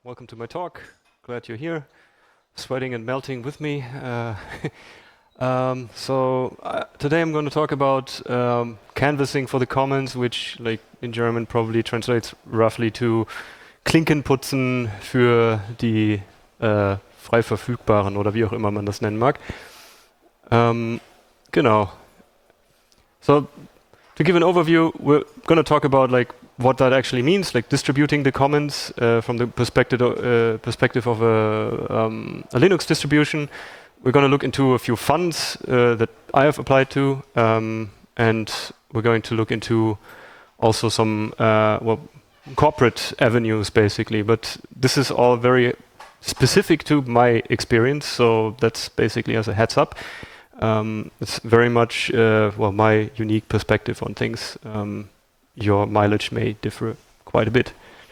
welcome to my talk. Glad you're here, sweating and melting with me. Today I'm going to talk about canvassing for the commons, which, like in German, probably translates roughly to Klinken putzen für die frei verfügbaren oder wie auch immer man das nennen mag. Genau. So to give an overview, we're going to talk about like what that actually means, like distributing the commons from the perspective of a Linux distribution. We're going to look into a few funds that I have applied to, and we're going to look into also some corporate avenues, basically. But this is all very specific to my experience, so that's basically as a heads up. It's very much my unique perspective on things. Your mileage may differ quite a bit.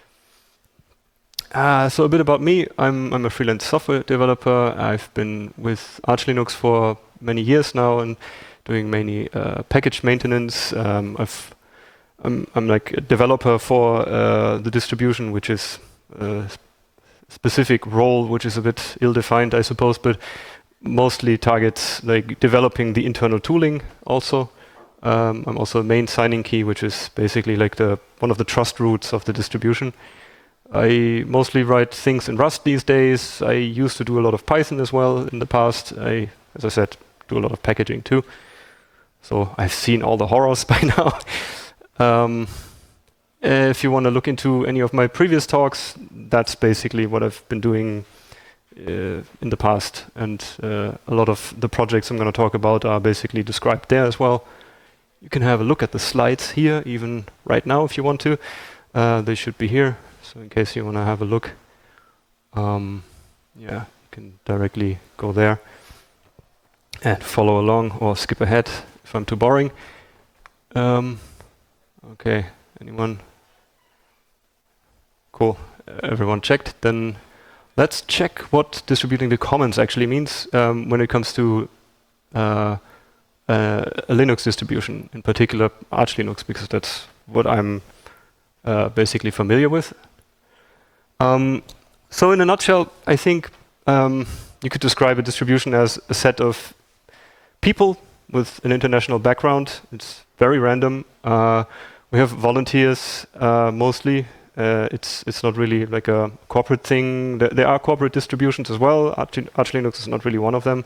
So a bit about me. I'm a freelance software developer. I've been with Arch Linux for many years now and doing mainly package maintenance. I'm like a developer for the distribution, which is a specific role, which is a bit ill-defined, I suppose, but mostly targets like developing the internal tooling also. I'm also a main signing key, which is basically like one of the trust roots of the distribution. I mostly write things in Rust these days. I used to do a lot of Python as well in the past. As I said, do a lot of packaging too. So I've seen all the horrors by now. If you want to look into any of my previous talks, that's basically what I've been doing in the past. And a lot of the projects I'm going to talk about are basically described there as well. You can have a look at the slides here, even right now if you want to. They should be here, so in case you want to have a look, you can directly go there and follow along or skip ahead if I'm too boring. Okay, anyone? Cool, everyone checked. Then let's check what distributing the commons actually means when it comes to a Linux distribution, in particular Arch Linux, because that's what I'm basically familiar with. So in a nutshell, I think you could describe a distribution as a set of people with an international background. It's very random. We have volunteers mostly. It's not really like a corporate thing. There are corporate distributions as well. Arch Linux is not really one of them.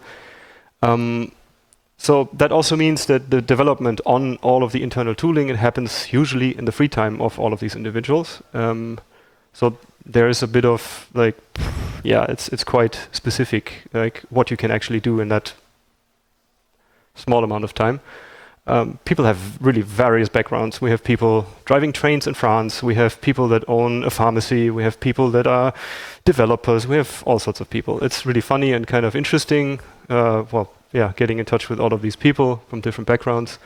So that also means that the development on all of the internal tooling, it happens usually in the free time of all of these individuals. So there is a bit of like, it's quite specific, like what you can actually do in that small amount of time. People have really various backgrounds. We have people driving trains in France. We have people that own a pharmacy. We have people that are developers. We have all sorts of people. It's really funny and kind of interesting. Getting in touch with all of these people from different backgrounds.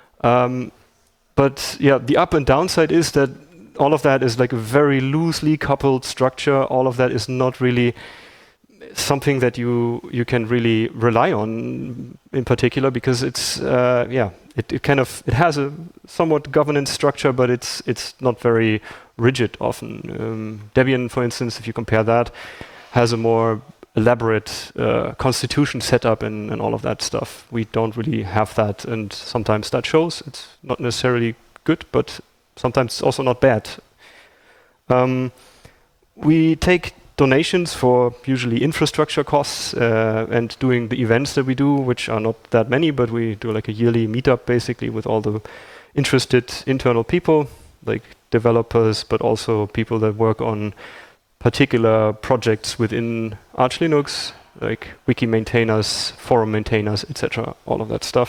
But the up and downside is that all of that is like a very loosely coupled structure. All of that is not really something that you can really rely on in particular, because it has a somewhat governance structure, but it's not very rigid often. Debian, for instance, if you compare that, has a more elaborate constitution setup and all of that stuff. We don't really have that, and sometimes that shows. It's not necessarily good, but sometimes it's also not bad. We take donations for usually infrastructure costs and doing the events that we do, which are not that many, but we do like a yearly meetup basically with all the interested internal people, like developers, but also people that work on particular projects within Arch Linux, like wiki maintainers, forum maintainers, etc., all of that stuff.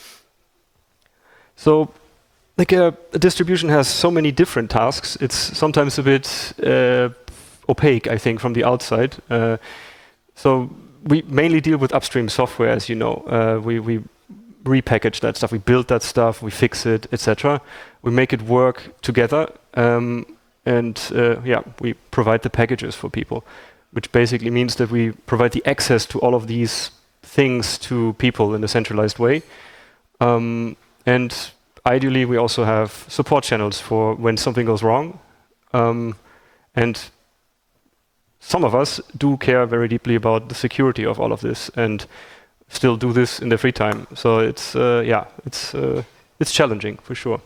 So like a distribution has so many different tasks. It's sometimes a bit opaque, I think, from the outside. So we mainly deal with upstream software, as you know. We repackage that stuff, we build that stuff, we fix it, etc. We make it work together. We provide the packages for people, which basically means that we provide the access to all of these things to people in a centralized way. And ideally, we also have support channels for when something goes wrong. And some of us do care very deeply about the security of all of this and still do this in their free time. So it's it's challenging for sure.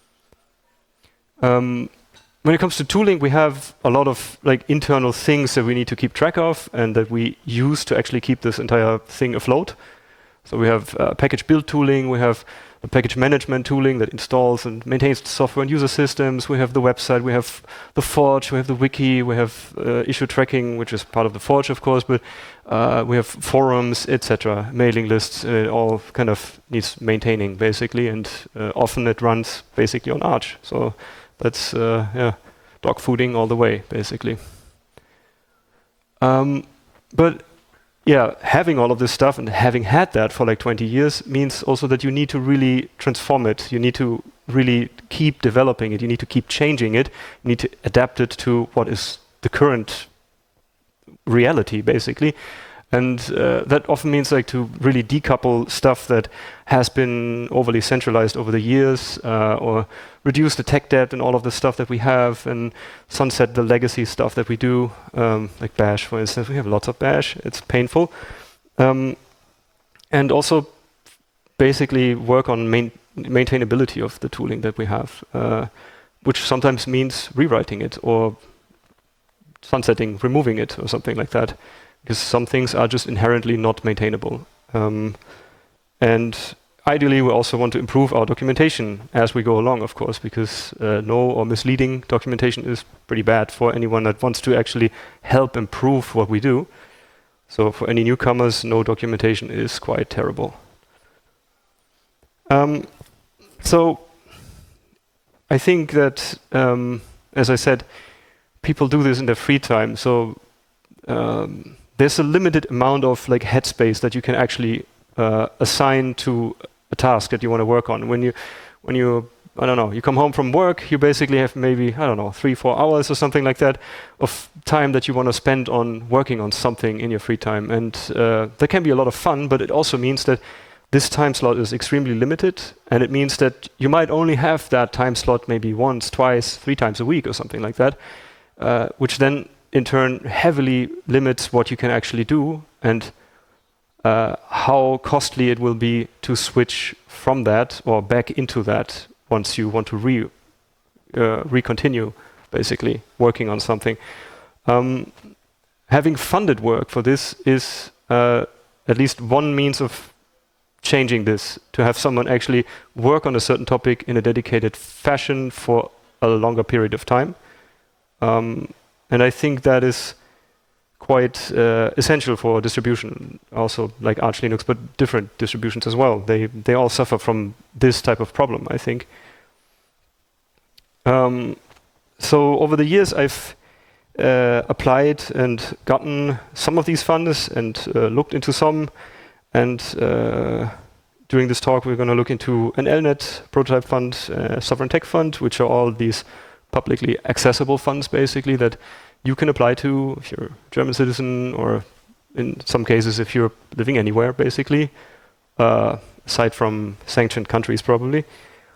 When it comes to tooling, we have a lot of like internal things that we need to keep track of and that we use to actually keep this entire thing afloat. So we have package build tooling, we have the package management tooling that installs and maintains the software and user systems, we have the website, we have the Forge, we have the wiki, we have issue tracking, which is part of the Forge, of course, but we have forums, etc., mailing lists, it all kind of needs maintaining, basically, and often it runs basically on Arch. So that's, dog fooding all the way, basically. But yeah, having all of this stuff and having had that for like 20 years means also that you need to really transform it. You need to really keep developing it. You need to keep changing it. You need to adapt it to what is the current reality, basically. And that often means like to really decouple stuff that has been overly centralized over the years, or reduce the tech debt and all of the stuff that we have, and sunset the legacy stuff that we do, like Bash, for instance. We have lots of Bash. It's painful. And also basically work on maintainability of the tooling that we have, which sometimes means rewriting it or sunsetting, removing it or something like that. Because some things are just inherently not maintainable. And ideally, we also want to improve our documentation as we go along, of course, because no or misleading documentation is pretty bad for anyone that wants to actually help improve what we do. So for any newcomers, no documentation is quite terrible. So I think that, as I said, people do this in their free time. So there's a limited amount of like headspace that you can actually assign to a task that you want to work on. When you I don't know, you come home from work, you basically have maybe, I don't know, 3-4 hours or something like that of time that you want to spend on working on something in your free time. And that can be a lot of fun, but it also means that this time slot is extremely limited, and it means that you might only have that time slot maybe once, twice, 3 times a week or something like that, which then in turn heavily limits what you can actually do and how costly it will be to switch from that or back into that once you want to re-continue basically working on something. Having funded work for this is at least one means of changing this, to have someone actually work on a certain topic in a dedicated fashion for a longer period of time. And I think that is quite essential for distribution, also like Arch Linux, but different distributions as well. They all suffer from this type of problem, I think. So over the years, I've applied and gotten some of these funds and looked into some. And during this talk, we're going to look into an LNet prototype fund, Sovereign Tech Fund, which are all these publicly accessible funds, basically, that you can apply to if you're a German citizen, or in some cases, if you're living anywhere, basically, aside from sanctioned countries, probably.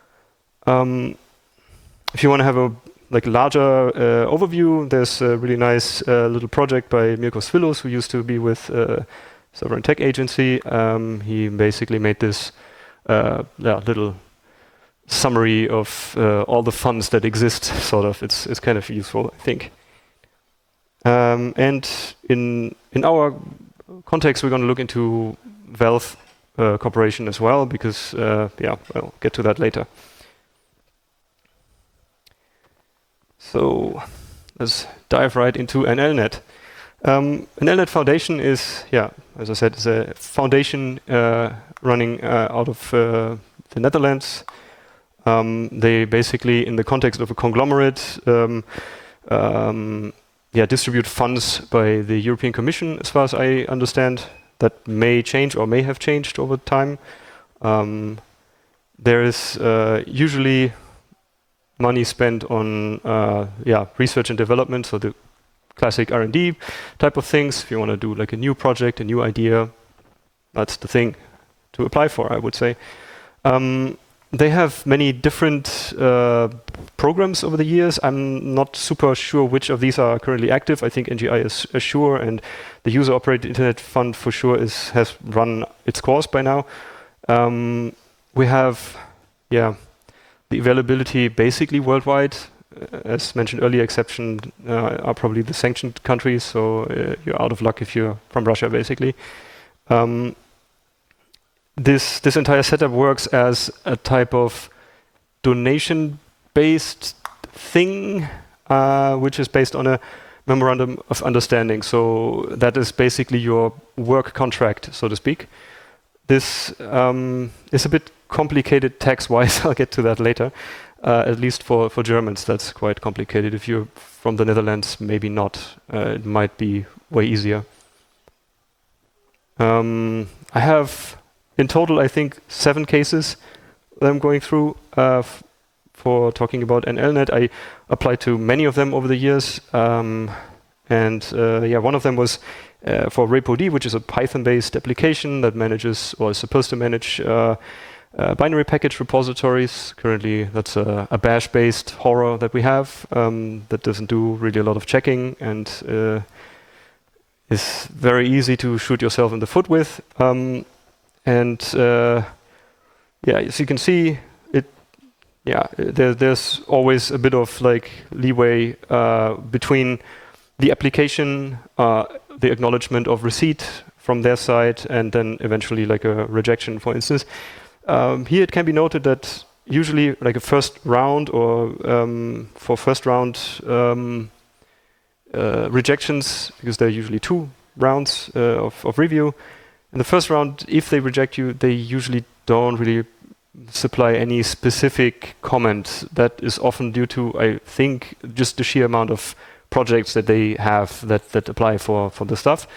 If you want to have a larger overview, there's a really nice little project by Mirko Svilos, who used to be with Sovereign Tech Agency. He basically made this little summary of all the funds that exist, sort of. It's kind of useful, I think. And in our context, we're going to look into Valve Corporation as well, because, I'll get to that later. So let's dive right into an LNet. An LNet Foundation is, as I said, is a foundation running out of the Netherlands. They basically, in the context of a conglomerate, distribute funds by the European Commission, as far as I understand. That may change or may have changed over time. There is usually money spent on research and development, so the classic R&D type of things. If you want to do like a new project, a new idea, that's the thing to apply for, I would say. they have many different programs over the years. I'm not super sure which of these are currently active. I think NGI is Azure, and the User-Operated Internet Fund for sure has run its course by now. We have, yeah, the availability basically worldwide. As mentioned earlier, exception are probably the sanctioned countries, so you're out of luck if you're from Russia, basically. This entire setup works as a type of donation-based thing, which is based on a memorandum of understanding. So that is basically your work contract, so to speak. This is a bit complicated tax-wise. I'll get to that later. At least for Germans, that's quite complicated. If you're from the Netherlands, maybe not. It might be way easier. I have, in total, I think 7 cases that I'm going through for talking about NLNet. I applied to many of them over the years. One of them was for RepoD, which is a Python-based application that manages, or is supposed to manage, binary package repositories. Currently, that's a bash-based horror that we have that doesn't do really a lot of checking and is very easy to shoot yourself in the foot with. As you can see, there's always a bit of like leeway between the application, the acknowledgement of receipt from their side, and then eventually like a rejection, for instance. Here it can be noted that usually like a first round or for first round rejections, because there are usually 2 rounds of review. In the first round, if they reject you, they usually don't really supply any specific comment. That is often due to, I think, just the sheer amount of projects that they have that apply for the stuff.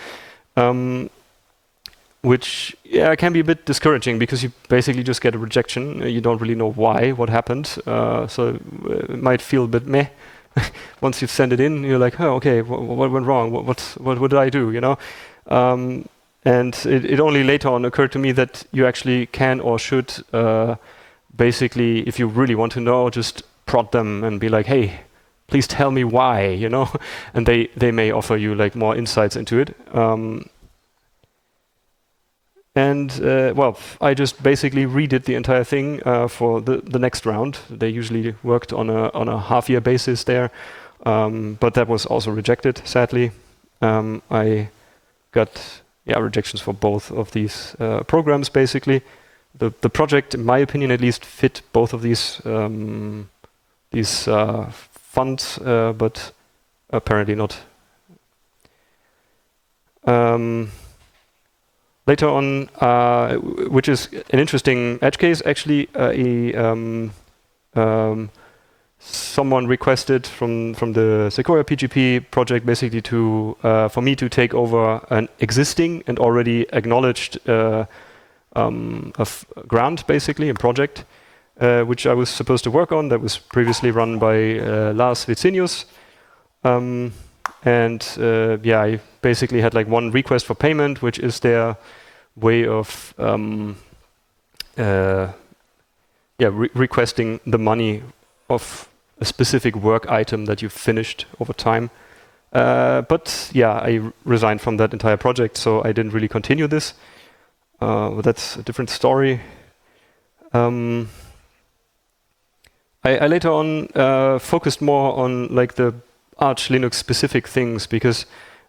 Which can be a bit discouraging because you basically just get a rejection. You don't really know why, what happened. So it might feel a bit meh. Once you've sent it in, you're like, oh, okay, what went wrong? What did I do? You know? And it only later on occurred to me that you actually can or should basically, if you really want to know, just prod them and be like, hey, please tell me why, you know? And they may offer you like more insights into it. I just basically redid the entire thing for the next round. They usually worked on a half-year basis there, but that was also rejected, sadly. I got rejections for both of these programs, basically. The project, in my opinion at least, fit both of these funds, but apparently not. Later on, which is an interesting edge case, actually, someone requested from the Sequoia PGP project basically for me to take over an existing and already acknowledged grant, basically, a project, which I was supposed to work on, that was previously run by Lars Vicinius. I basically had like one request for payment, which is their way of requesting the money of a specific work item that you've finished over time. I resigned from that entire project, so I didn't really continue this. But that's a different story. I later on focused more on like the Arch Linux specific things, because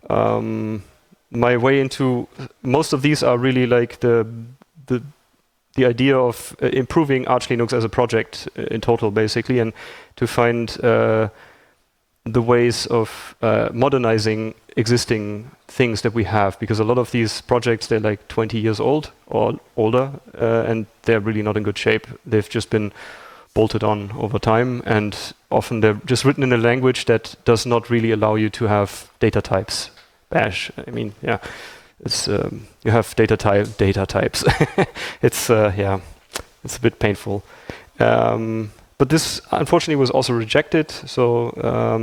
my way into most of these are really like the idea of improving Arch Linux as a project in total, basically, and to find the ways of modernizing existing things that we have, because a lot of these projects, they're like 20 years old or older, and they're really not in good shape. They've just been bolted on over time, and often they're just written in a language that does not really allow you to have data types. Bash, I mean, it's you have data types. It's it's a bit painful. But this unfortunately was also rejected. So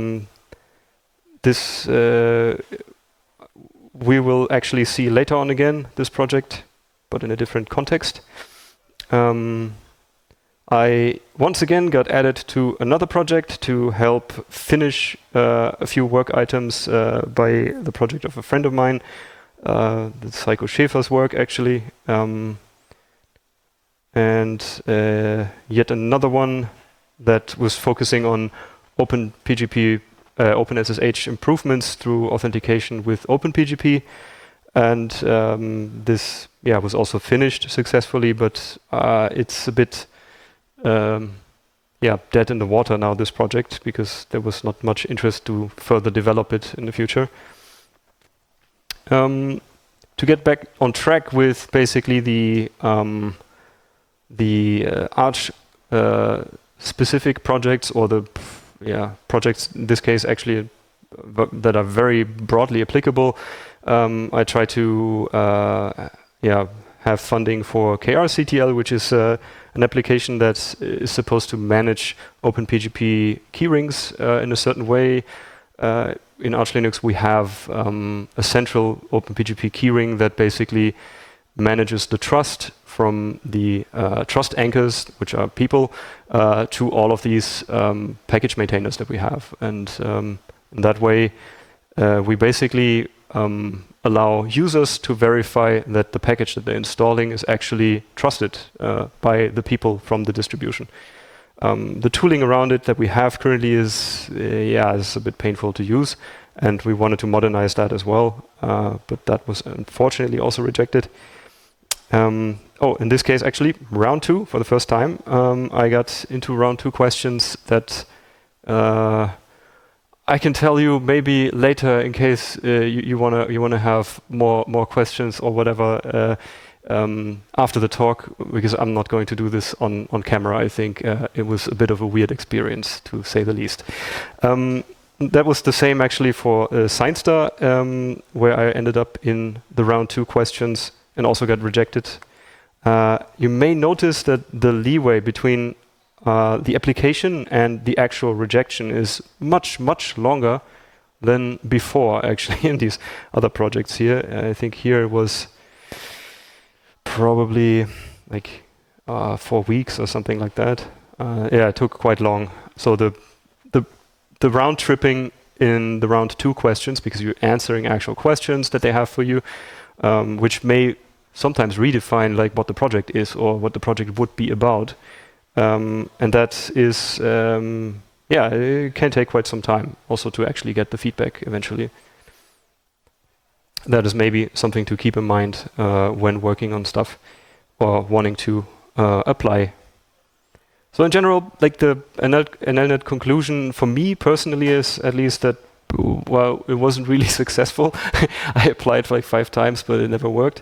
this we will actually see later on again, this project, but in a different context. I once again got added to another project to help finish a few work items by the project of a friend of mine, the Psycho Schäfer's work actually, and yet another one that was focusing on OpenPGP, OpenSSH improvements through authentication with OpenPGP. And this was also finished successfully, but it's a bit dead in the water now, this project, because there was not much interest to further develop it in the future. To get back on track with basically the Arch specific projects, or the projects in this case actually that are very broadly applicable, I try to have funding for KRCTL, which is an application that is supposed to manage OpenPGP keyrings in a certain way. In Arch Linux, we have a central OpenPGP keyring that basically manages the trust from the trust anchors, which are people, to all of these package maintainers that we have. And in that way, we basically allow users to verify that the package that they're installing is actually trusted by the people from the distribution. The tooling around it that we have currently is a bit painful to use, and we wanted to modernize that as well, but that was unfortunately also rejected. In this case, actually, round 2 for the first time, I got into round 2 questions that I can tell you maybe later in case you wanna have more questions or whatever after the talk, because I'm not going to do this on camera. I think it was a bit of a weird experience, to say the least. That was the same actually for ScienceStar, where I ended up in the round 2 questions and also got rejected. You may notice that the leeway between the application and the actual rejection is much longer than before, actually, in these other projects here. I think here it was probably like 4 weeks or something like that. It took quite long. So the round tripping in the round 2 questions, because you're answering actual questions that they have for you, which may sometimes redefine like what the project is or what the project would be about. And that is, it can take quite some time also to actually get the feedback eventually. That is maybe something to keep in mind when working on stuff or wanting to apply. So in general, like the NLNet conclusion for me personally is at least that, well, it wasn't really successful. I applied for like 5 times, but it never worked.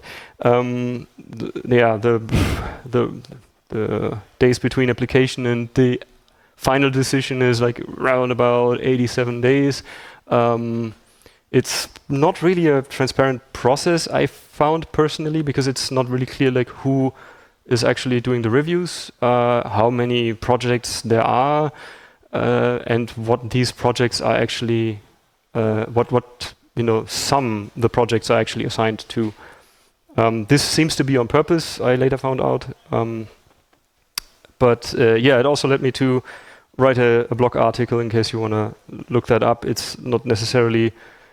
The days between application and the final decision is like around about 87 days. It's not really a transparent process, I found personally, because it's not really clear like who is actually doing the reviews, how many projects there are, and what these projects are actually, what some the projects are actually assigned to. This seems to be on purpose, I later found out. But it also led me to write a blog article in case you want to look that up. It's not necessarily,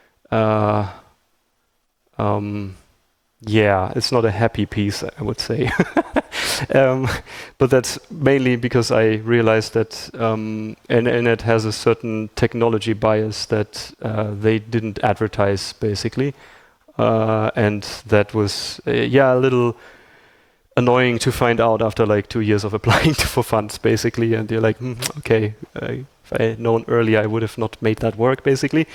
it's not a happy piece, I would say. But that's mainly because I realized that NNet has a certain technology bias that they didn't advertise, basically. And that was, a little annoying to find out after like 2 years of applying for funds, basically. And you're like, okay, if I had known earlier, I would have not made that work, basically.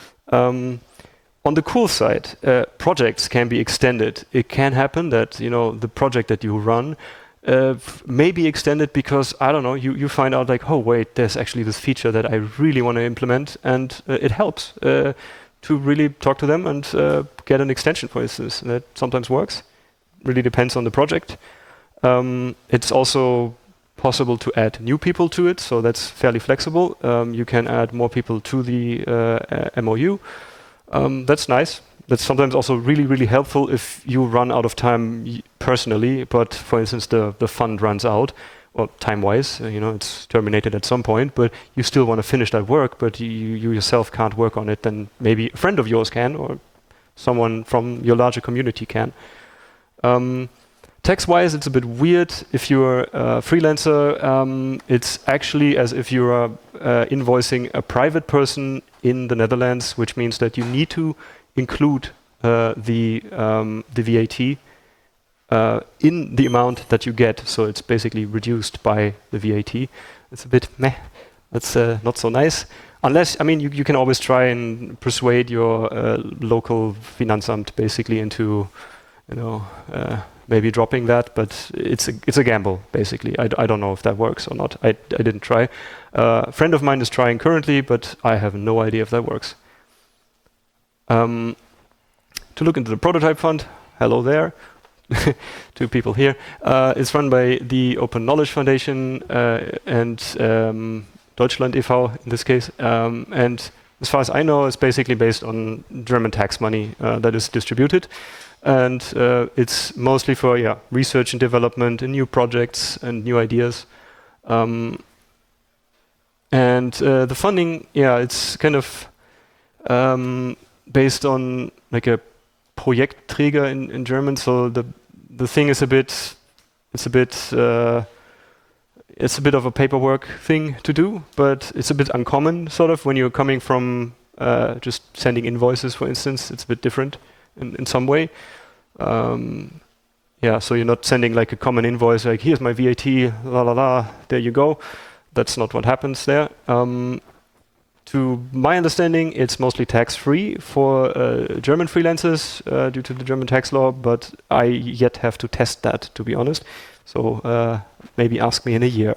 On the cool side, projects can be extended. It can happen that, the project that you run may be extended because, I don't know, you find out like, oh, wait, there's actually this feature that I really want to implement, and it helps to really talk to them and get an extension, for instance. That sometimes works. Really depends on the project. It's also possible to add new people to it, so that's fairly flexible. You can add more people to the MOU. That's nice. That's sometimes also really, really helpful if you run out of time personally, but for instance, the fund runs out. or time-wise, it's terminated at some point, but you still want to finish that work, but you yourself can't work on it, then maybe a friend of yours can, or someone from your larger community can. Tax-wise, it's a bit weird. If you're a freelancer, it's actually as if you're invoicing a private person in the Netherlands, which means that you need to include the VAT in the amount that you get. So it's basically reduced by the VAT. It's a bit meh. That's not so nice. Unless, you can always try and persuade your local Finanzamt basically into, maybe dropping that, but it's a gamble, basically. I don't know if that works or not. I didn't try. A friend of mine is trying currently, but I have no idea if that works. To look into the prototype fund, hello there. Two people here. It's run by the Open Knowledge Foundation and Deutschland e.V. in this case. And as far as I know, it's basically based on German tax money that is distributed. And it's mostly for research and development and new projects and new ideas. And the funding, it's kind of based on like a Projektträger in German. So the thing is a bit of a paperwork thing to do, but it's a bit uncommon, sort of, when you're coming from just sending invoices, for instance. It's a bit different in some way. So you're not sending like a common invoice, like here's my VAT, la la la, there you go. That's not what happens there. To my understanding, it's mostly tax-free for German freelancers due to the German tax law, but I yet have to test that, to be honest. So maybe ask me in a year.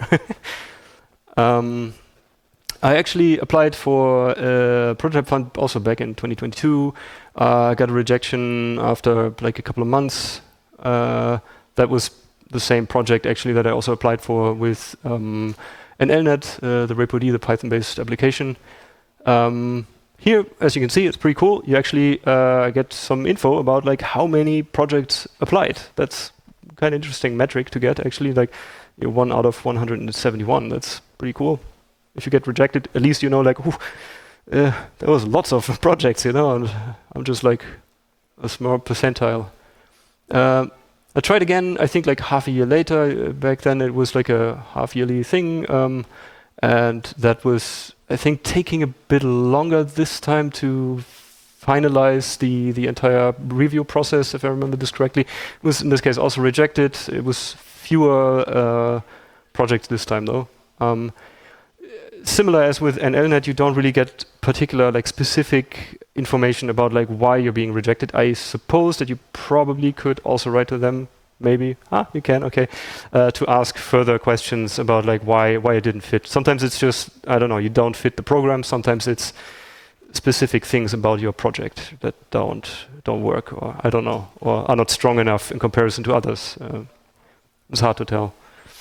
I actually applied for a prototype fund also back in 2022. I got a rejection after like a couple of months. That was the same project actually that I also applied for with NLNet, the RepoD, the Python-based application. Here, as you can see, it's pretty cool. You actually get some info about like how many projects applied. That's kind of interesting metric to get actually. Like you're 1 out of 171. That's pretty cool. If you get rejected, at least you know like, there was lots of projects, and I'm just like a small percentile. I tried again, I think like half a year later. Back then it was like a half-yearly thing. And that was, I think, taking a bit longer this time to finalize the entire review process, if I remember this correctly. It was, in this case, also rejected. It was fewer projects this time, though. Similar as with NLNet, you don't really get particular, like, specific information about, like, why you're being rejected. I suppose that you probably could also write to them, maybe. You can, okay. To ask further questions about, like, why it didn't fit. Sometimes it's just, I don't know, you don't fit the program. Sometimes it's specific things about your project that don't work, or I don't know, or are not strong enough in comparison to others. It's hard to tell.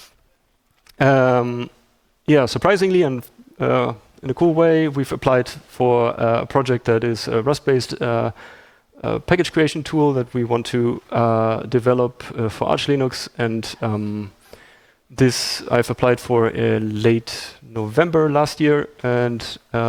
Surprisingly and in a cool way, we've applied for a project that is a Rust-based package creation tool that we want to develop for Arch Linux. And this I've applied for late November last year. And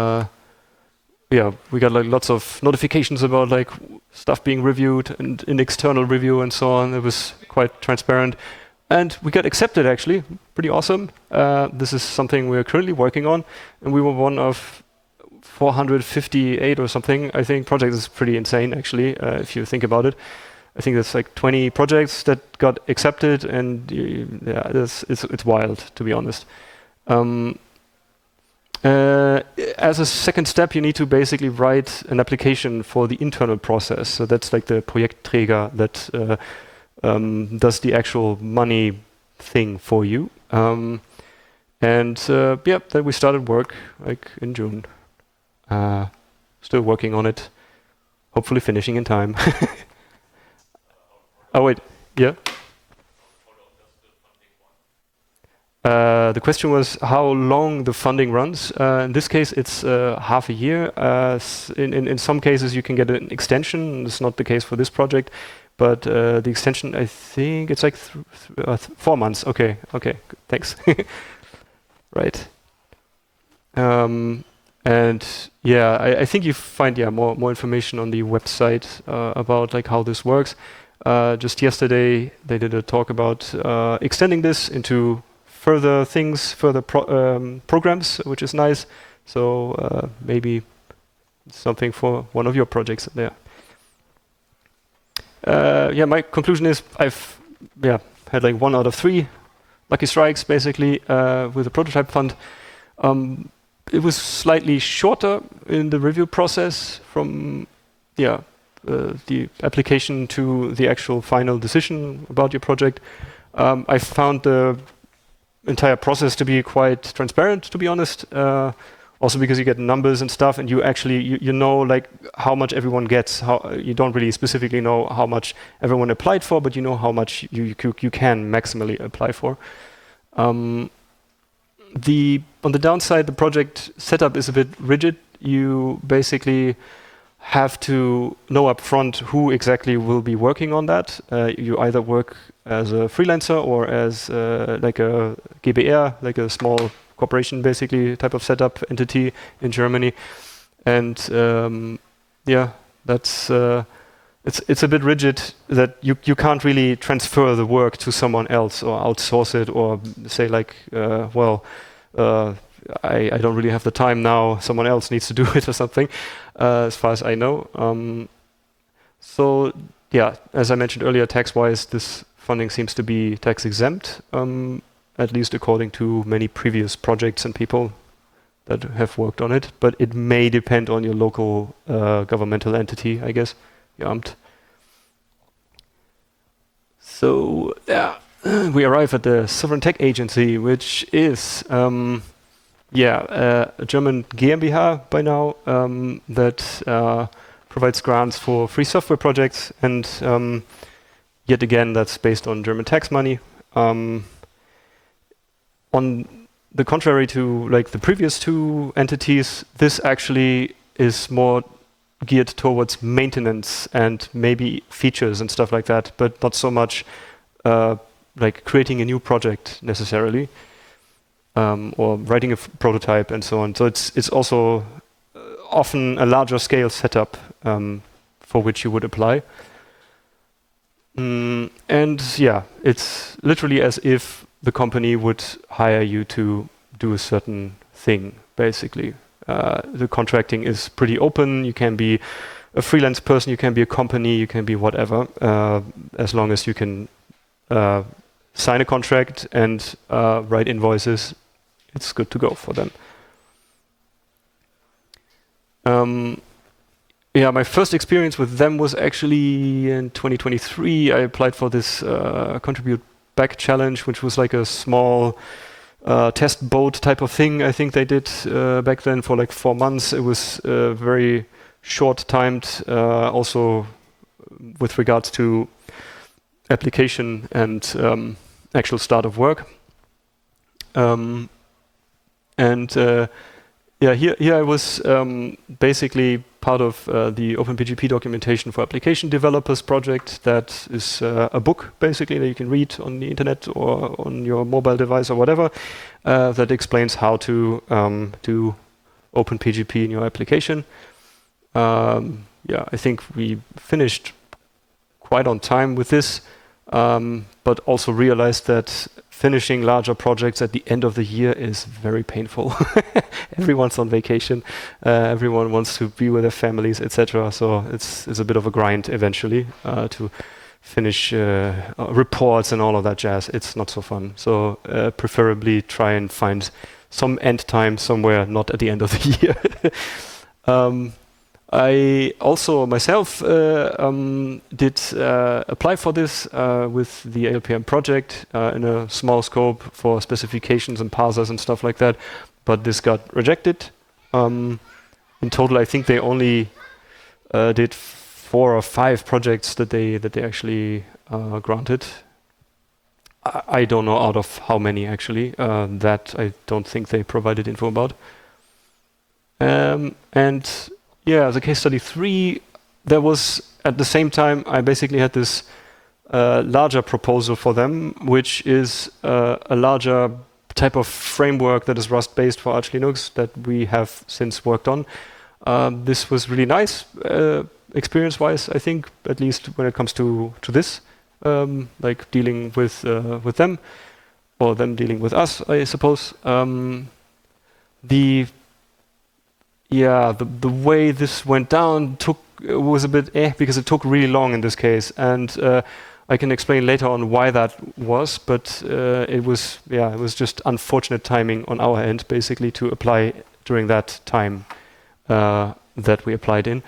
we got like lots of notifications about like stuff being reviewed and in external review and so on. It was quite transparent. And we got accepted, actually. Pretty awesome. This is something we're currently working on. And we were one of 458 or something. I think project is pretty insane, actually, if you think about it. I think there's like 20 projects that got accepted. And it's wild, to be honest. As a second step, you need to basically write an application for the internal process. So that's like the Projektträger that does the actual money thing for you. Then we started work like in June. Still working on it. Hopefully finishing in time. Oh wait, yeah. The question was how long the funding runs. In this case, it's half a year. In some cases, you can get an extension. It's not the case for this project. but the extension, I think it's like 4 months. Okay, thanks. Right. And yeah, I think you find more information on the website about like how this works. Just yesterday, they did a talk about extending this into further things, further programs, which is nice. So maybe something for one of your projects there. Yeah, my conclusion is I've had like 1 out of 3 lucky strikes basically with the prototype fund. It was slightly shorter in the review process from the application to the actual final decision about your project. I found the entire process to be quite transparent, to be honest. Also because you get numbers and stuff, and you actually you know like how much everyone gets. How you don't really specifically know how much everyone applied for, but you know how much you can maximally apply for. On the downside, the project setup is a bit rigid. You basically have to know upfront who exactly will be working on that. You either work as a freelancer or as like a GbR, like a small corporation, basically type of setup entity in Germany. And that's it's a bit rigid that you can't really transfer the work to someone else or outsource it or say like, I don't really have the time now, someone else needs to do it or something, as far as I know. So yeah, as I mentioned earlier, tax-wise, this funding seems to be tax exempt, at least according to many previous projects and people that have worked on it. But it may depend on your local governmental entity, I guess, your Amt. So yeah, we arrive at the Sovereign Tech Agency, which is a German GmbH by now that provides grants for free software projects, and yet again, that's based on German tax money. On the contrary to like the previous 2 entities, this actually is more geared towards maintenance and maybe features and stuff like that, but not so much like creating a new project necessarily, or writing a prototype and so on. So it's also often a larger scale setup for which you would apply. And yeah, it's literally as if the company would hire you to do a certain thing, basically. The contracting is pretty open. You can be a freelance person, you can be a company, you can be whatever, as long as you can sign a contract and write invoices, it's good to go for them. My first experience with them was actually in 2023. I applied for this Contribute Back challenge, which was like a small test boat type of thing. I think they did back then for like 4 months. It was very short-timed, also with regards to application and actual start of work. Here I was basically part of the OpenPGP documentation for application developers project. That is a book basically that you can read on the internet or on your mobile device or whatever, that explains how to do OpenPGP in your application. I think we finished quite on time with this, but also realized that finishing larger projects at the end of the year is very painful. Everyone's on vacation, everyone wants to be with their families, etc. So it's a bit of a grind eventually to finish reports and all of that jazz. It's not so fun. So preferably try and find some end time somewhere, not at the end of the year. I also myself did apply for this with the ALPM project in a small scope for specifications and parsers and stuff like that, but this got rejected. In total, I think they only did 4 or 5 projects that they actually granted. I don't know out of how many actually. That I don't think they provided info about. The case study 3, there was at the same time, I basically had this larger proposal for them, which is a larger type of framework that is Rust-based for Arch Linux that we have since worked on. This was really nice experience-wise, I think, at least when it comes to this, like dealing with them, or them dealing with us, I suppose. The way this went down was a bit because it took really long in this case, and I can explain later on why that was, but it was just unfortunate timing on our end, basically, to apply during that time that we applied in.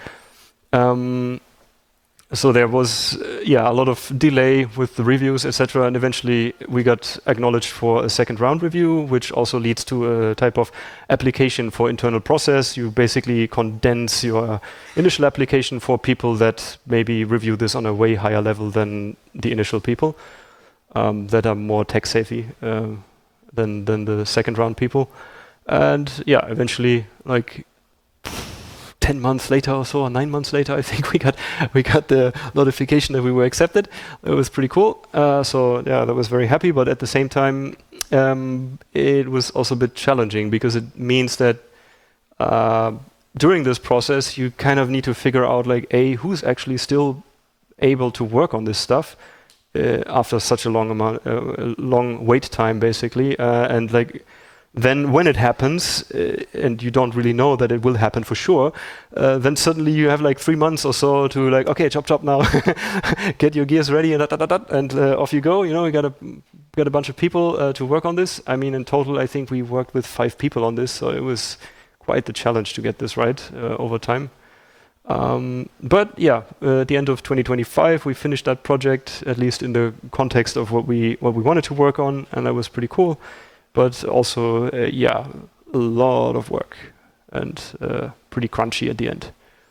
So there was a lot of delay with the reviews, etc., and eventually we got acknowledged for a second round review, which also leads to a type of application for internal process. You basically condense your initial application for people that maybe review this on a way higher level than the initial people that are more tech savvy than the second round people. And eventually, like 10 months later or so, or 9 months later, I think we got the notification that we were accepted. It was pretty cool. So that was very happy. But at the same time, it was also a bit challenging because it means that during this process, you kind of need to figure out like who's actually still able to work on this stuff after such a long wait time, basically, and like. Then when it happens, and you don't really know that it will happen for sure, then suddenly you have like 3 months or so to like, okay, chop now, get your gears ready and off you go. You know, we got a bunch of people to work on this. I mean, in total, I think we worked with 5 people on this, so it was quite the challenge to get this right over time. But at the end of 2025, we finished that project, at least in the context of what we wanted to work on, and that was pretty cool. But also, a lot of work and pretty crunchy at the end.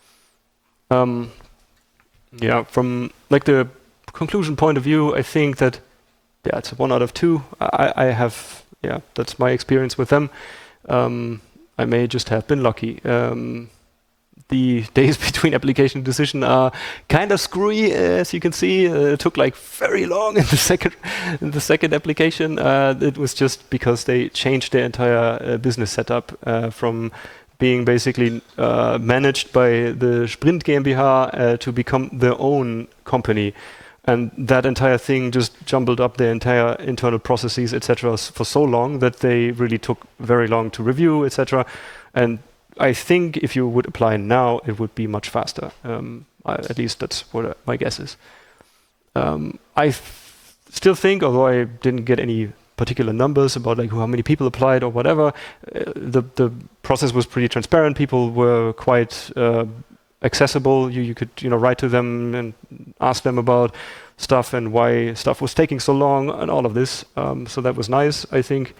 From like the conclusion point of view, I think that it's a 1 out of 2. I have that's my experience with them. I may just have been lucky. The days between application and decision are kind of screwy, as you can see. It took like very long in the second application. It was just because they changed their entire business setup from being basically managed by the Sprint GmbH to become their own company. And that entire thing just jumbled up their entire internal processes, etc., for so long that they really took very long to review, etc. And I think if you would apply now, it would be much faster. At least that's what my guess is. I still think, although I didn't get any particular numbers about like how many people applied or whatever, the process was pretty transparent. People were quite accessible. You could write to them and ask them about stuff and why stuff was taking so long and all of this. So that was nice, I think.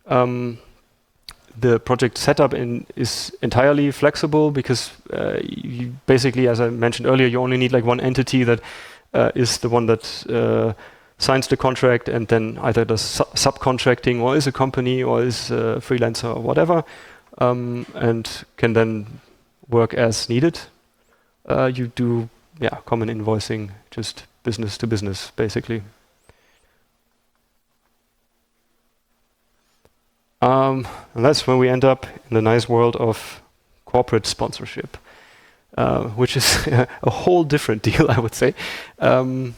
The project setup is entirely flexible because you basically, as I mentioned earlier, you only need like one entity that is the one that signs the contract and then either does subcontracting or is a company or is a freelancer or whatever, and can then work as needed. You do common invoicing, just business to business, basically. And that's when we end up in the nice world of corporate sponsorship, which is a whole different deal, I would say. And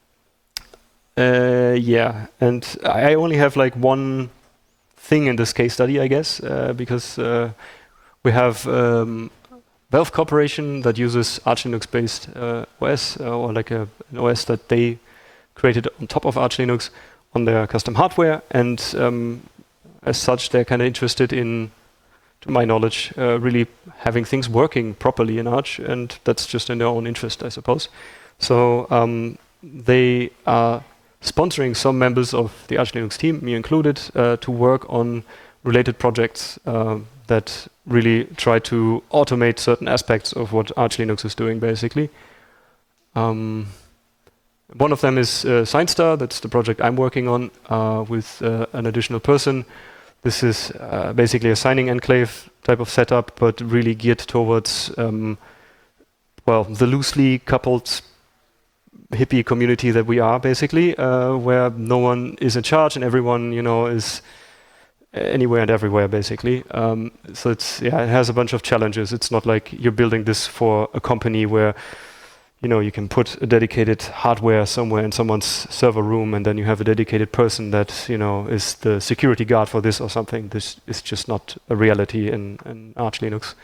I only have like one thing in this case study, I guess, because we have Valve Corporation that uses Arch Linux-based OS, or like an OS that they created on top of Arch Linux on their custom hardware, and as such, they're kind of interested in, to my knowledge, really having things working properly in Arch, and that's just in their own interest, I suppose. So they are sponsoring some members of the Arch Linux team, me included, to work on related projects that really try to automate certain aspects of what Arch Linux is doing, basically. One of them is SignStar. That's the project I'm working on with an additional person. This is basically a signing enclave type of setup, but really geared towards well, the loosely coupled hippie community that we are, basically, where no one is in charge and everyone, is anywhere and everywhere, basically. So it has a bunch of challenges. It's not like you're building this for a company where, you can put a dedicated hardware somewhere in someone's server room, and then you have a dedicated person that, is the security guard for this or something. This is just not a reality in Arch Linux.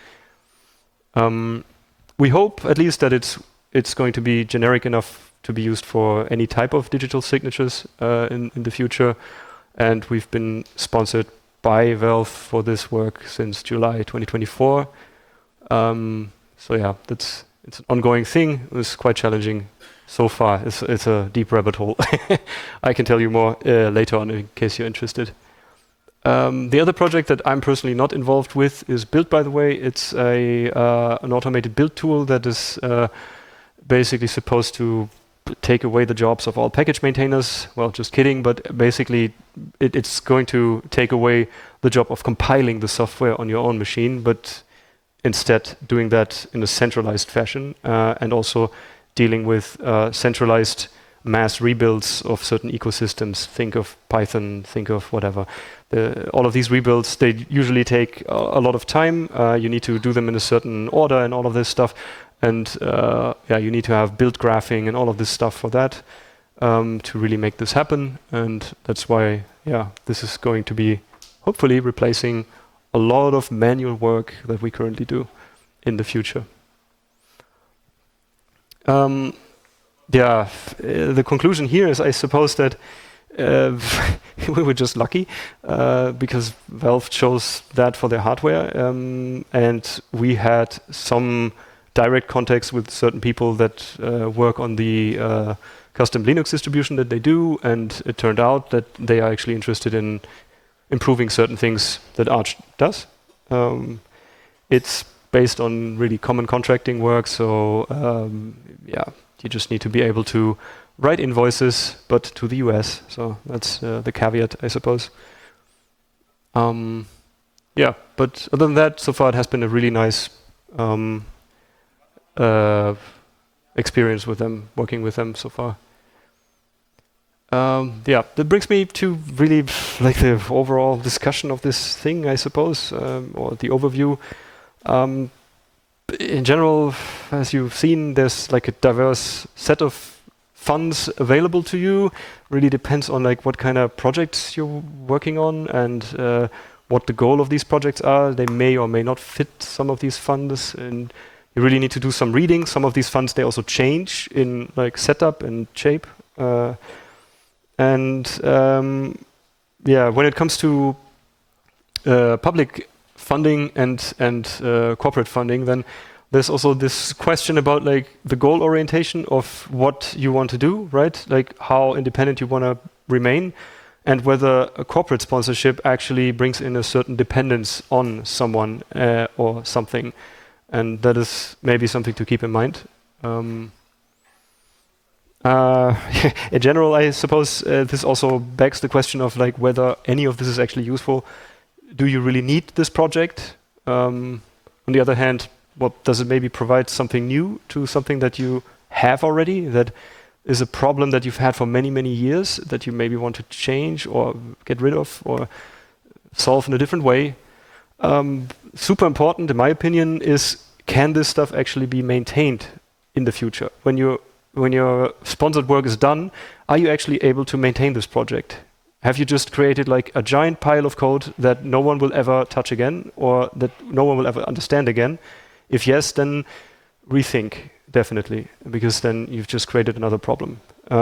We hope, at least, that it's going to be generic enough to be used for any type of digital signatures in the future. And we've been sponsored by Valve for this work since July 2024. So yeah, it's an ongoing thing. It was quite challenging so far. It's a deep rabbit hole. I can tell you more later on in case you're interested. The other project that I'm personally not involved with is Build, by the way. It's an automated build tool that is basically supposed to take away the jobs of all package maintainers. Well, just kidding, but basically it's going to take away the job of compiling the software on your own machine, but instead doing that in a centralized fashion, and also dealing with centralized mass rebuilds of certain ecosystems. Think of Python, think of whatever. All of these rebuilds, they usually take a lot of time. You need to do them in a certain order and all of this stuff. And you need to have build graphing and all of this stuff for that to really make this happen. And that's why, this is going to be hopefully replacing a lot of manual work that we currently do in the future. The conclusion here is, I suppose, that we were just lucky because Valve chose that for their hardware, and we had some direct contacts with certain people that work on the custom Linux distribution that they do, and it turned out that they are actually interested in improving certain things that Arch does. It's based on really common contracting work, so you just need to be able to write invoices, but to the US. So that's the caveat, I suppose. But other than that, so far it has been a really nice experience with them, working with them so far. That brings me to really like the overall discussion of this thing, I suppose, or the overview. In general, as you've seen, there's like a diverse set of funds available to you. Really depends on like what kind of projects you're working on and what the goal of these projects are. They may or may not fit some of these funds, and you really need to do some reading. Some of these funds, they also change in like setup and shape. When it comes to public funding and corporate funding, then there's also this question about like the goal orientation of what you want to do, right? Like how independent you want to remain, and whether a corporate sponsorship actually brings in a certain dependence on someone or something. And that is maybe something to keep in mind. In general, I suppose this also begs the question of like whether any of this is actually useful. Do you really need this project? On the other hand, does it maybe provide something new to something that you have already, that is a problem that you've had for many, many years that you maybe want to change or get rid of or solve in a different way? Super important, in my opinion, is can this stuff actually be maintained in the future? When your sponsored work is done, are you actually able to maintain this project? Have you just created like a giant pile of code that no one will ever touch again, or that no one will ever understand again? If yes, then rethink, definitely, because then you've just created another problem.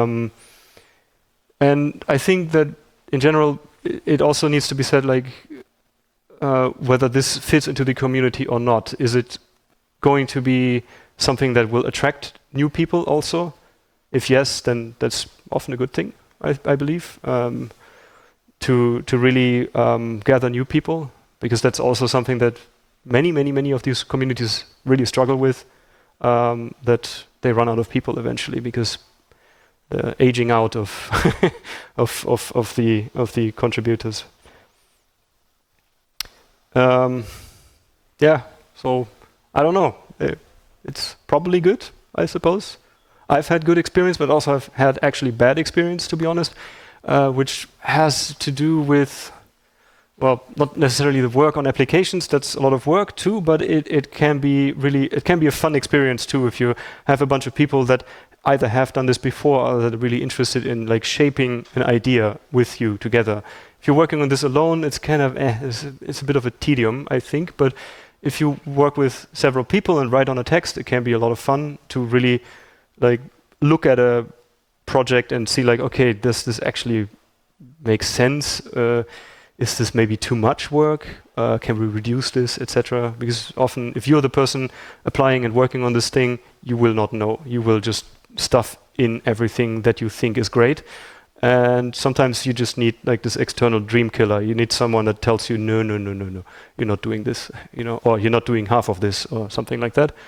And I think that in general, it also needs to be said, like, whether this fits into the community or not. Is it going to be something that will attract new people also? If yes, then that's often a good thing, I believe, to really gather new people, because that's also something that many of these communities really struggle with, that they run out of people eventually because the aging out of of the contributors. So I don't know. it's probably good, I suppose. I've had good experience, but also I've had actually bad experience, to be honest, which has to do with, well, not necessarily the work on applications, that's a lot of work too, but it can be a fun experience too if you have a bunch of people that either have done this before or that are really interested in like shaping an idea with you together. If you're working on this alone, it's kind of, it's a bit of a tedium, I think, but if you work with several people and write on a text, it can be a lot of fun to really like look at a project and see like, okay, does this actually make sense? Is this maybe too much work? Can we reduce this, etc.? Because often, if you're the person applying and working on this thing, you will not know. You will just stuff in everything that you think is great. And sometimes you just need like this external dream killer. You need someone that tells you, no, you're not doing this, or you're not doing half of this, or something like that.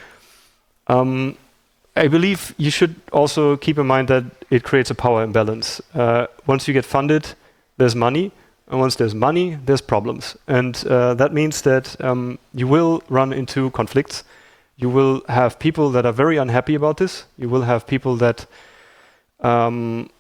I believe you should also keep in mind that it creates a power imbalance. Once you get funded, there's money. And once there's money, there's problems. And that means that you will run into conflicts. You will have people that are very unhappy about this. You will have people that, I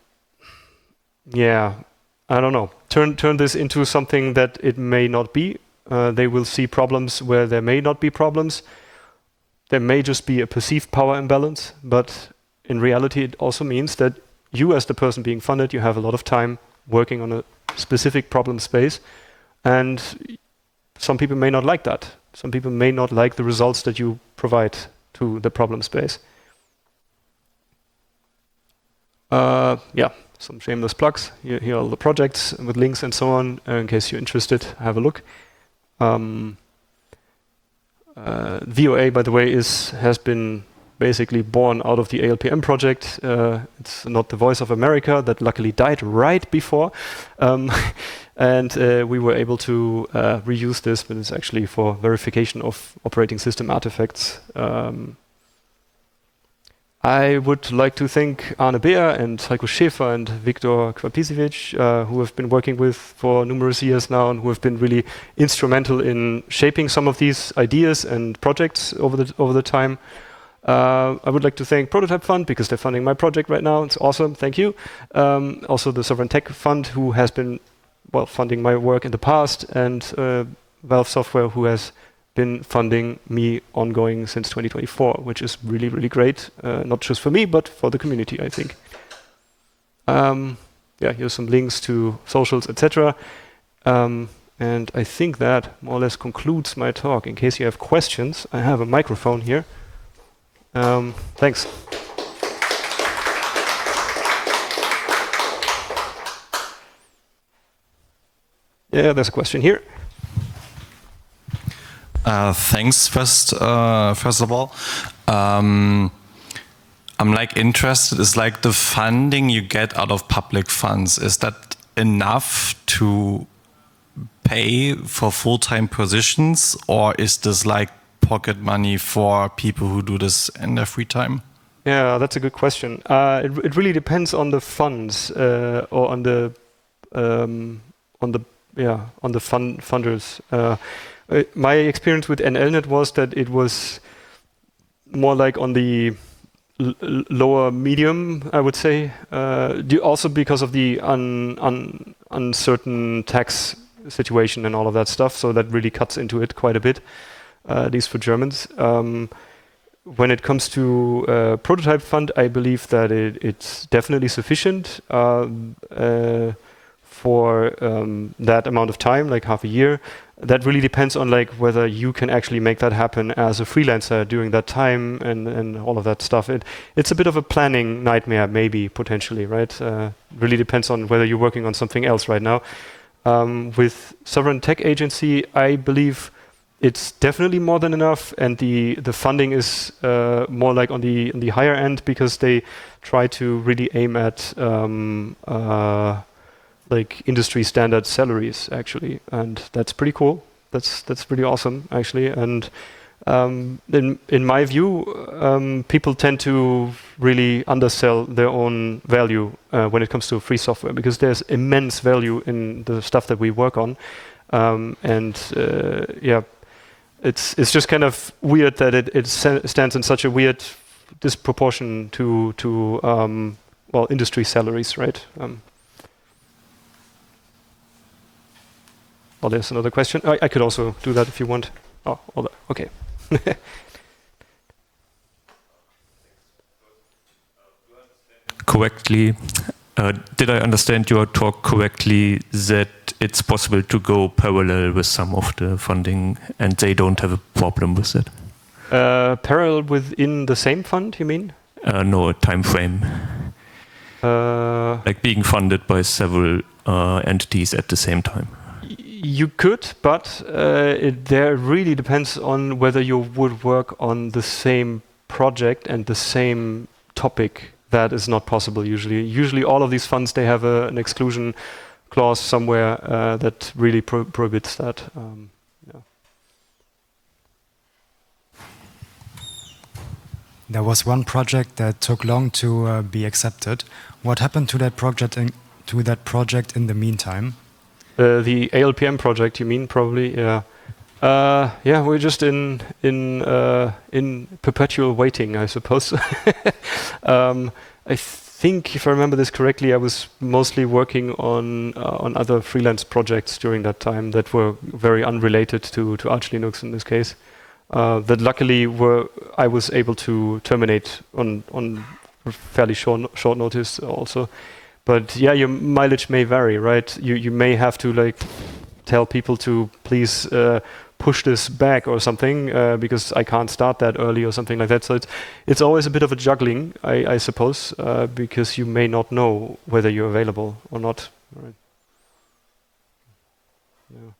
don't know, turn this into something that it may not be. They will see problems where there may not be problems. There may just be a perceived power imbalance, but in reality, it also means that you, as the person being funded, you have a lot of time working on a specific problem space, and some people may not like that. Some people may not like the results that you provide to the problem space. Some shameless plugs. Here are all the projects with links and so on. In case you're interested, have a look. VOA, by the way, has been basically born out of the ALPM project. It's not the Voice of America that luckily died right before. And we were able to reuse this, but it's actually for verification of operating system artifacts. I would like to thank Arne Beer and Heiko Schäfer and Viktor Kvapisevic, who have been working with for numerous years now and who have been really instrumental in shaping some of these ideas and projects over the time. I would like to thank Prototype Fund because they're funding my project right now. It's awesome. Thank you. Also the Sovereign Tech Fund, who has been funding my work in the past, and Valve Software, who has been funding me ongoing since 2024, which is really, really great. Not just for me, but for the community, I think. Here's some links to socials, etc. And I think that more or less concludes my talk. In case you have questions, I have a microphone here. Thanks. Yeah, there's a question here. Thanks. First of all, I'm like interested. Is like the funding you get out of public funds, is that enough to pay for full-time positions, or is this like pocket money for people who do this in their free time? Yeah, that's a good question. It really depends on the funds or on the funders. My experience with NLNet was that it was more like on the lower medium, I would say. Also because of the uncertain tax situation and all of that stuff, so that really cuts into it quite a bit, at least for Germans. When it comes to Prototype Fund, I believe that it's definitely sufficient for that amount of time, like half a year. That really depends on like whether you can actually make that happen as a freelancer during that time and all of that stuff. It's a bit of a planning nightmare, maybe, potentially, right? Really depends on whether you're working on something else right now. With Sovereign Tech Agency, I believe it's definitely more than enough, and the funding is more like on the higher end, because they try to really aim at like industry standard salaries, actually, and that's pretty cool. That's pretty awesome, actually. And in my view, people tend to really undersell their own value when it comes to free software, because there's immense value in the stuff that we work on. it's just kind of weird that it stands in such a weird disproportion to well, industry salaries, right? Well, there's another question. I could also do that if you want. Oh, okay. Correctly, did I understand your talk correctly that it's possible to go parallel with some of the funding and they don't have a problem with it? Parallel within the same fund, you mean? No, a time frame. Like being funded by several entities at the same time. You could, but there really depends on whether you would work on the same project and the same topic. That is not possible usually. Usually all of these funds, they have an exclusion clause somewhere that really prohibits that. Yeah. There was one project that took long to be accepted. What happened to that project in the meantime? The ALPM project, you mean, probably? Yeah. Yeah, we're just in perpetual waiting, I suppose. I think, if I remember this correctly, I was mostly working on other freelance projects during that time that were very unrelated to Arch Linux in this case. That luckily I was able to terminate on fairly short notice also. But yeah, your mileage may vary, right? You may have to like tell people to please push this back or something because I can't start that early or something like that. So it's always a bit of a juggling, I suppose, because you may not know whether you're available or not. Right. Yeah.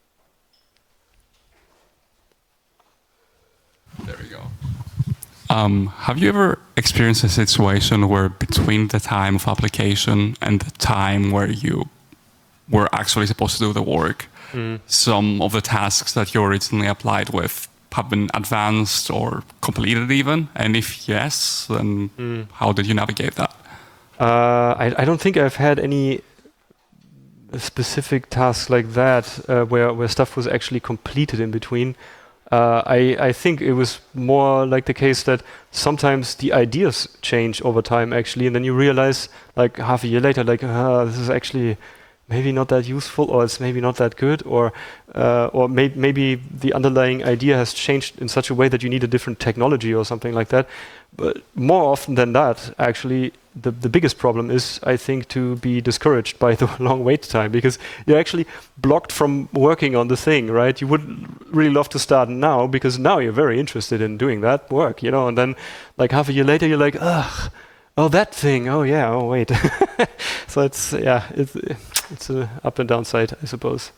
There we go. Have you ever experienced a situation where between the time of application and the time where you were actually supposed to do the work, some of the tasks that you originally applied with have been advanced or completed even? And if yes, then how did you navigate that? I don't think I've had any specific tasks like that where stuff was actually completed in between. I think it was more like the case that sometimes the ideas change over time actually, and then you realize like half a year later, like this is actually maybe not that useful, or it's maybe not that good, or maybe the underlying idea has changed in such a way that you need a different technology or something like that. But more often than that, actually, the biggest problem is, I think, to be discouraged by the long wait time, because you're actually blocked from working on the thing, right? You would really love to start now, because now you're very interested in doing that work, you know, and then like half a year later, you're like, ugh, oh, that thing, oh yeah, oh wait. So it's a up and down side, I suppose.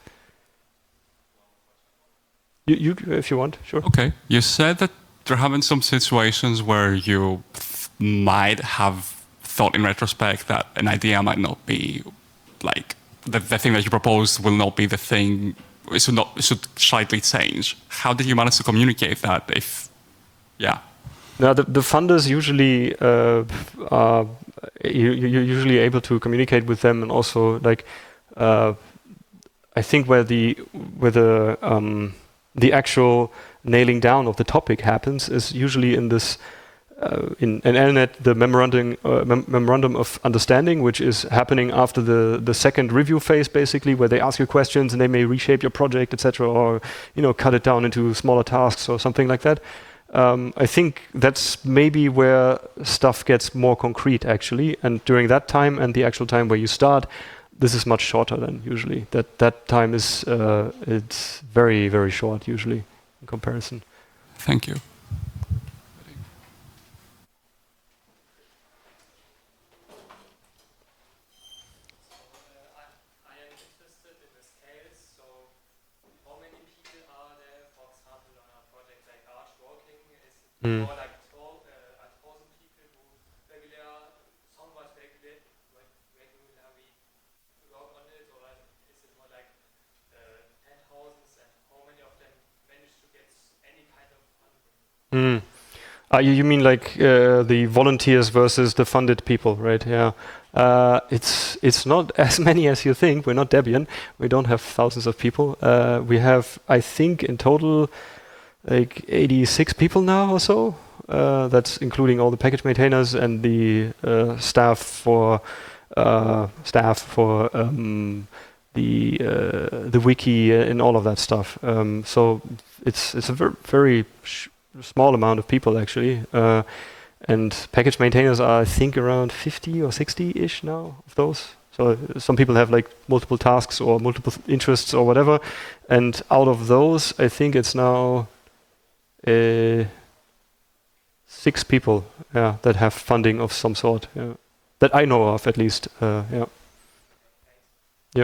You if you want, sure. Okay, you said that there have been some situations where you might have thought in retrospect that an idea might not be like the thing that you proposed will not be the thing. It should slightly change. How did you manage to communicate that? Now the funders usually are you're usually able to communicate with them, and also like I think where the actual nailing down of the topic happens is usually in this in ELNet, the memorandum of understanding, which is happening after the second review phase, basically, where they ask you questions and they may reshape your project, etc., or cut it down into smaller tasks or something like that. I think that's maybe where stuff gets more concrete, actually. And during that time and the actual time where you start, this is much shorter than usually. That time is it's very, very short usually in comparison. Thank you. Mm. More like 1,000 people who regular, somewhat regularly work on it, or is it more like 10,000, and how many of them manage to get any kind of funding? You mean like the volunteers versus the funded people, right? Yeah. It's not as many as you think. We're not Debian. We don't have thousands of people. We have, I think, in total like 86 people now or so. That's including all the package maintainers and the staff for the wiki and all of that stuff. So it's a very small amount of people actually. And package maintainers are, I think, around 50 or 60-ish now of those. So some people have like multiple tasks or multiple interests or whatever. And out of those, I think it's now 6 people that have funding of some sort. Yeah. That I know of, at least. Yeah. Yeah.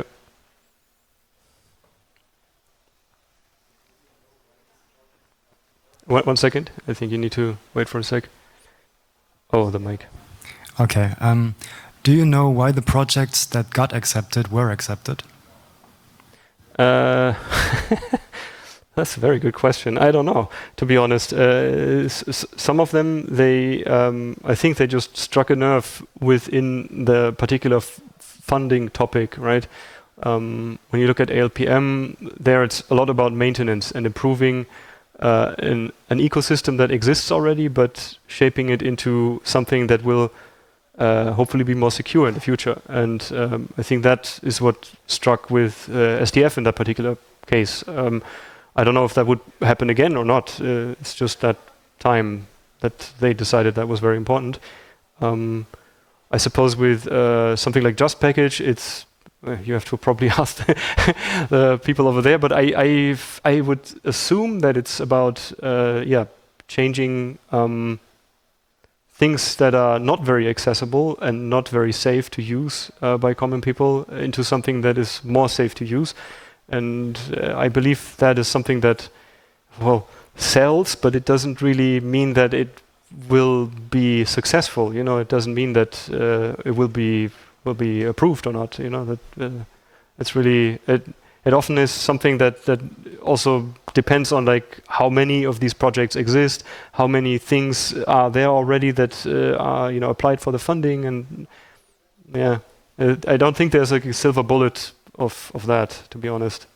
One second. I think you need to wait for a sec. Oh, the mic. Okay. Do you know why the projects that got accepted were accepted? That's a very good question. I don't know, to be honest. Some of them, I think they just struck a nerve within the particular funding topic, right? When you look at ALPM, there it's a lot about maintenance and improving an ecosystem that exists already, but shaping it into something that will hopefully be more secure in the future. And I think that is what struck with SDF in that particular case. I don't know if that would happen again or not. It's just that time that they decided that was very important. I suppose with something like Just Package, it's you have to probably ask the people over there, but I would assume that it's about changing things that are not very accessible and not very safe to use by common people into something that is more safe to use. And I believe that is something that, well, sells, but it doesn't really mean that it will be successful. You know, it doesn't mean that it will be approved or not. You know, that it's really it often is something that also depends on like how many of these projects exist, how many things are there already that are applied for the funding, and I don't think there's like a silver bullet of that, to be honest.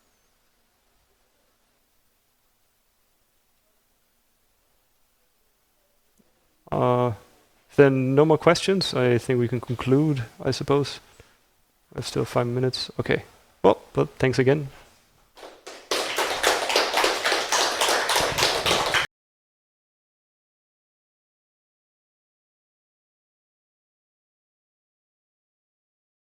If there are no more questions, I think we can conclude, I suppose. We have still 5 minutes. Okay. Well, but thanks again.